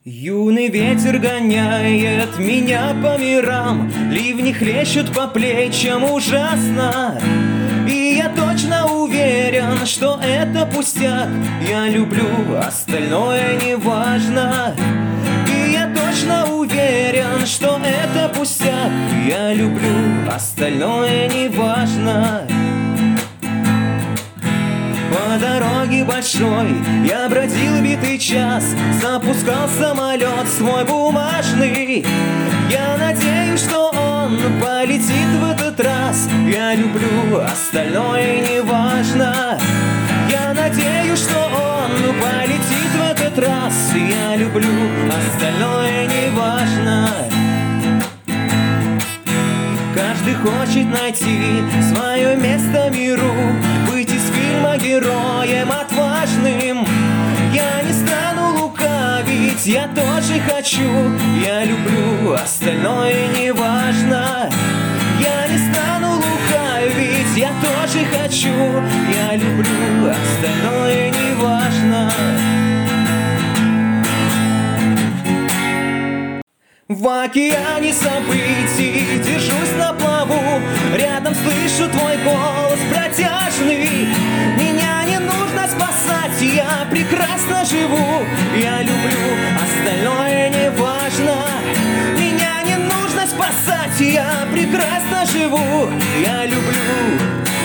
Юный ветер гоняет меня по мирам, ливни хлещут по плечам ужасно. И я точно уверен, что это пустяк. Я люблю, остальное не важно. И я точно уверен, что это пустяк. Я люблю, остальное не важно. По дороге большой я бродил битый час, запускал самолет свой бумажный. Я надеюсь, что он полетит в этот раз. Я люблю, остальное не важно. Я надеюсь, что он полетит в этот раз. Я люблю, остальное не важно. Каждый хочет найти свое место в миру, быть из фильма героем отважным. Я не стану лукавить, я тоже хочу. Я люблю, остальное не важно. Я не стану лукавить, я тоже хочу. Я люблю, остальное не важно. В океане событий держусь на плаву, рядом слышу твой голос протяжный. Меня не нужно спасать, я прекрасно живу. Я люблю, остальное не важно. Меня не нужно спасать, я прекрасно живу. Я люблю,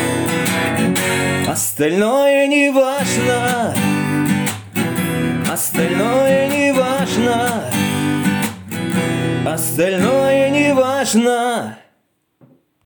остальное не важно. Остальное не важно. Остальное не важно.